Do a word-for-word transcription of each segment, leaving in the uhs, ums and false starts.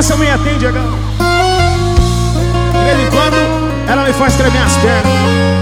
essa mulher tem, Diegão? De vez em quando ela me faz tremer as pernas.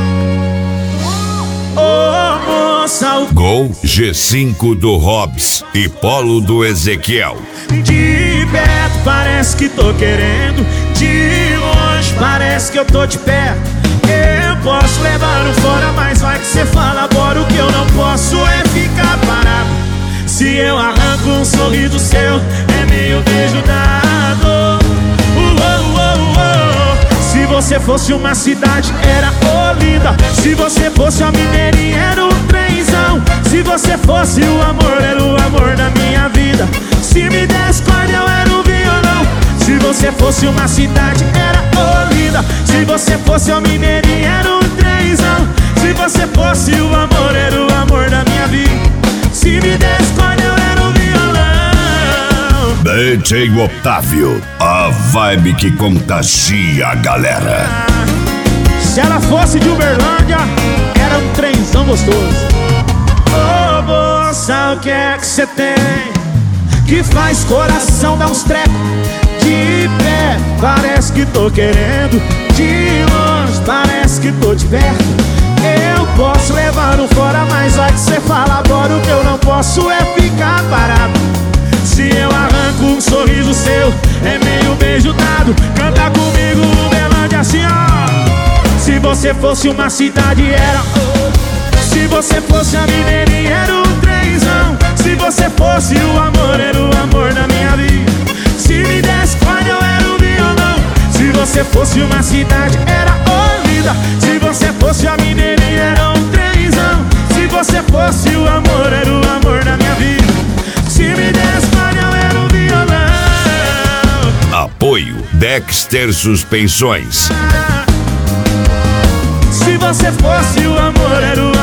Ô moça, o Gol G cinco do Hobbs e Polo do Ezequiel. de perto parece que tô querendo, de longe parece que eu tô de pé. Eu posso levar no fora, mas vai que cê fala agora. O que eu não posso é ficar parado. Se eu arranco um sorriso seu, é meio beijo dado. Uou, uou, uou. Se você fosse uma cidade, era Olinda. Se você fosse uma mineirinha, era um trenzão. Se você fosse o amor, era o amor da minha vida. Se me desse corda, eu era um violão. Se você fosse uma cidade, era Olinda. Se você fosse uma mineirinha, era um trenzão. Se você fosse o amor, era o amor da minha vida. Se me desse corda, eu era um violão. D J Otávio, a vibe que contagia a galera. Se ela fosse de Uberlândia, era um trenzão gostoso. Ô moça, o que é que cê tem que faz coração dar uns trecos? De pé, parece que tô querendo, de longe, parece que tô de perto. Eu posso levar um fora, mas vai que cê fala agora. O que eu não posso é ficar parado. Se eu arranco um sorriso seu, é meio beijo dado. Canta comigo, Uberlândia, assim ó. Se você fosse uma cidade, era Se você fosse a mineirinha, era um trenzão. Se você fosse o amor, era o amor da minha vida. Se me desse corda, eu era um violão. Se você fosse uma cidade, era Olinda. Se você fosse a mineirinha, era um trenzão. Se você fosse o amor, era o amor da minha vida. Se me desse corda, eu era um violão. Apoio Dexter Suspensões. Se você fosse o amor, era o